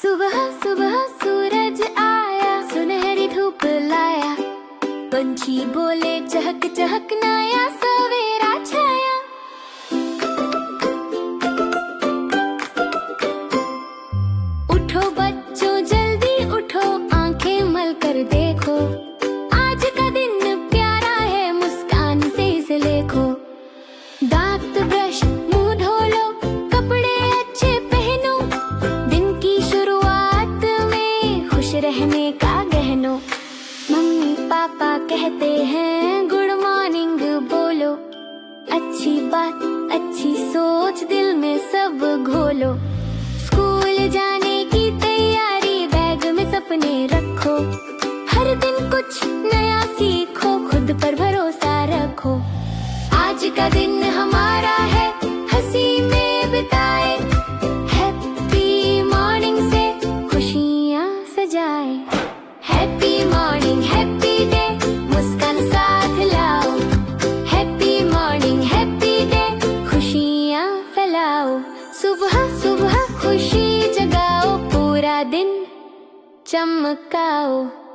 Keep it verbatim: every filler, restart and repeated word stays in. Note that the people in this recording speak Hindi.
सुबह सुबह सूरज आया, सुनहरी धूप लाया, पंछी बोले चहक चहक नया सवेरा छाया। उठो बच्चों जल्दी उठो, आंखें मल कर देखो, आज का दिन प्यारा है, मुस्कान से इसे लेखो। दांत ब्रश मुंह धो लो, कपड़े अच्छे पहनो, दिन की शुरुआत में खुश रहने का गहनो। मम्मी पापा कहते हैं गुड मॉर्निंग बोलो, अच्छी बात अच्छी सोच दिल में सब घोलो। स्कूल जाने की तैयारी, बैग में सपने रखो, हर दिन कुछ नया सीखो, खुद पर भरोसा रखो। आज का दिन हमारा है, हंसी में बिताए, हैप्पी मॉर्निंग से खुशियाँ सजाए। हैप्पी मॉर्निंग हैप्पी डे, मुस्कान साथ लाओ, हैप्पी मॉर्निंग हैप्पी डे, खुशियाँ फैलाओ। सुबह सुबह खुशी जगाओ, पूरा दिन चमकाओ।